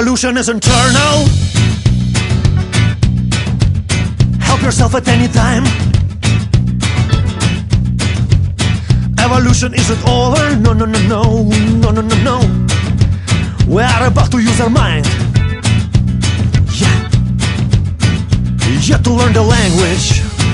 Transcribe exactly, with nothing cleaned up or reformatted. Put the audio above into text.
Evolution is internal. Help yourself at any time. Evolution isn't over. No, no, no, no, no, no, no, no. We are about to use our mind. Yeah. Yet to learn the language